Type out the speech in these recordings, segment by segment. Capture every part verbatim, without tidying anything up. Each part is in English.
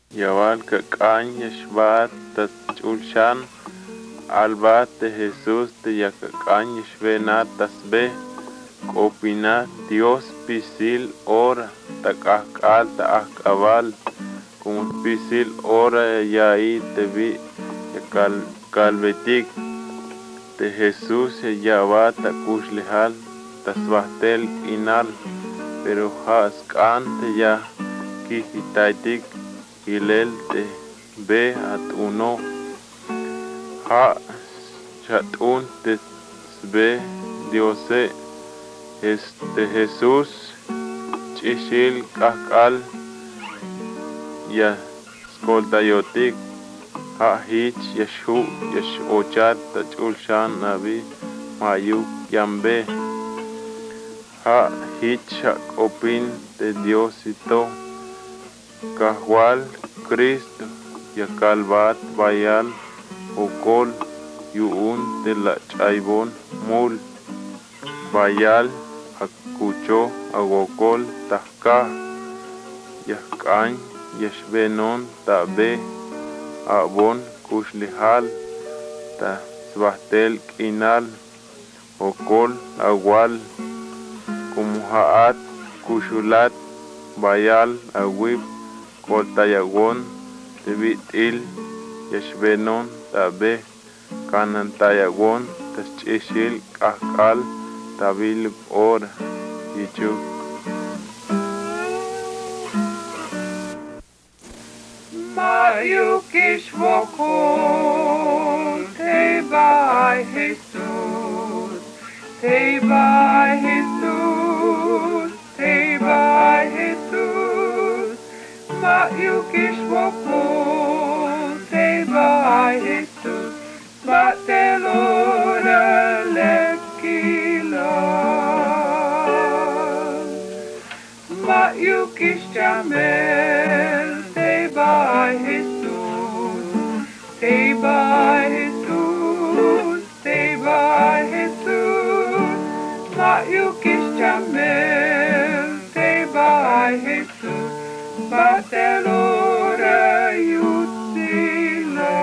Yawal kakany yashbat tachulshan albat de Jesús te yakakany yashbenat tasbe opina Dios pisil ora takakal takabal como pisil ora yai te vi yakal kalbetik de Jesús yabat takuslehal tasbahtel inal pero has kante ya kikitaitik Hilel te be at uno ha chatun te be diose este Jesús chishil kakal ya skoldayotik ha hich yashu yashochat tachulshan nabi mayuk yambe ha hich opin de Diosito Kahwal Cristo Yakalbat Bayal Okol Yuun de la Chaibon Mul Bayal Akucho Agokol Tahka Yakany Yashbenon Tabe Abon Kushlihal Ta Svahtel Kinal Okol Agual Kumuhaat Kushulat Bayal Awib Koltayagon Tebitil Yashbenon Tabe Kanantayagon Tashishil Kakal Tabil Ora Yichu Mayukish Wokol Teba Jesus Teba Jesus Teba Jesus Mayukish Wokol Teba Jesus Batelora Lekila Mayukish Jamel Teba Jesus Teba Jesus Teba Jesus Mayukish Jamel Teba Jesus Batelora Yutzila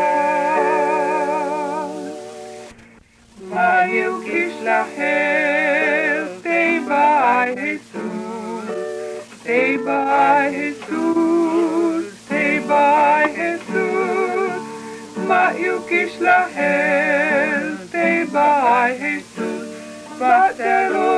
Mayukish Lahel Teba Jesus Teba Jesus Teba Jesus Mayukish Lahel Teba Jesus Batelora